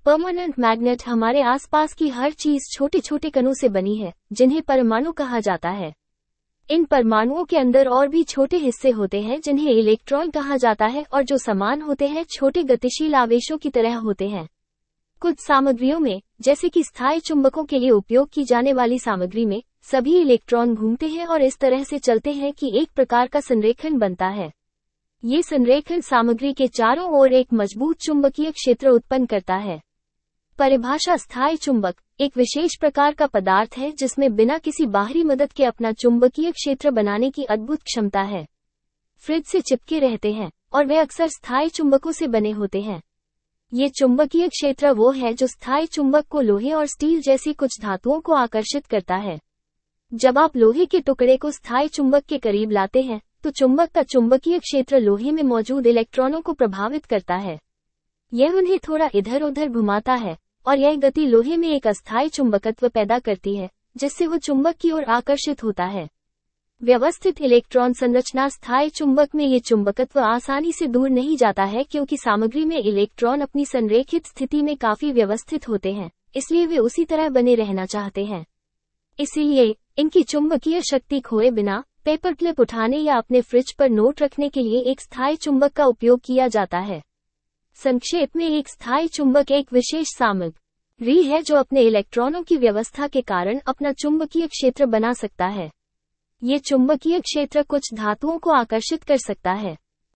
Permanent magnet हमारे आसपास की हर चीज छोटे छोटे कणों से बनी है, जिन्हें परमाणु कहा जाता है। इन परमाणुओं के अंदर और भी छोटे हिस्से होते हैं जिन्हें इलेक्ट्रॉन कहा जाता है और जो समान होते हैं छोटे गतिशील आवेशों की तरह होते हैं। कुछ सामग्रियों में, जैसे कि स्थायी चुंबकों के लिए उपयोग की जाने वाली सामग्री में, सभी इलेक्ट्रॉन घूमते हैं और इस तरह से चलते हैं कि एक प्रकार का संरेखण बनता है। ये संरेखण सामग्री के चारों ओर एक मजबूत चुंबकीय क्षेत्र उत्पन्न करता है। परिभाषा: स्थायी चुंबक एक विशेष प्रकार का पदार्थ है जिसमें बिना किसी बाहरी मदद के अपना चुंबकीय क्षेत्र बनाने की अद्भुत क्षमता है। फ्रिज से चिपके रहते हैं और वे अक्सर स्थायी चुंबकों से बने होते हैं। ये चुंबकीय क्षेत्र वो है जो स्थायी चुंबक को लोहे और स्टील जैसी कुछ धातुओं को आकर्षित करता है। जब आप लोहे के टुकड़े को स्थायी चुंबक के करीब लाते हैं, तो चुंबक का चुंबकीय क्षेत्र लोहे में मौजूद इलेक्ट्रॉनों को प्रभावित करता है। यह उन्हें थोड़ा इधर उधर घुमाता है और यह गति लोहे में एक अस्थायी चुंबकत्व पैदा करती है, जिससे वो चुंबक की ओर आकर्षित होता है। व्यवस्थित इलेक्ट्रॉन संरचना: स्थायी चुंबक में ये चुंबकत्व आसानी से दूर नहीं जाता है क्योंकि सामग्री में इलेक्ट्रॉन अपनी संरेखित स्थिति में काफी व्यवस्थित होते हैं, इसलिए वे उसी तरह बने रहना चाहते हैं। इसीलिए इनकी चुंबकीय शक्ति खोए बिना पेपर क्लिप उठाने या अपने फ्रिज पर नोट रखने के लिए एक स्थायी चुंबक का उपयोग किया जाता है। संक्षेप में, एक स्थायी चुंबक एक विशेष सामग्री है जो अपने इलेक्ट्रॉनों की व्यवस्था के कारण अपना चुंबकीय क्षेत्र बना सकता है। ये चुंबकीय क्षेत्र कुछ धातुओं को आकर्षित कर सकता है।